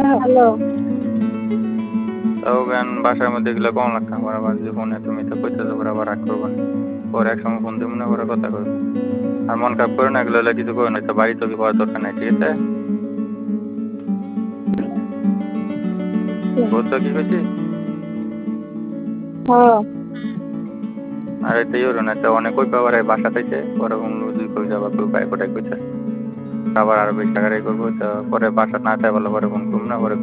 Hello. তাও জ্ঞান বাসার মধ্যে এগুলো কম লাগতাম পরে আবার যদি ফোনে তুমি তো কইতেছো পরে আবার রাগ করবো না। পরে এক সময় ফোন দিব না পরে কথা কইবো। আর মন খারাপ করে না এগুলো হলে কিছু করো না তো বাড়ি তো কি করার দরকার নাই ঠিক আছে। বুঝছো কি কইছি? হ্যাঁ। আর এটা ইউরো না তো অনেক কই পাবার বাসা থেকে পরে যদি কই যাবা কই পাই কোটাই কইতে আবার আরো বেশি টাকা করবো তো পরে বাসা না চাই বলে পরে ফোন করবো না পরে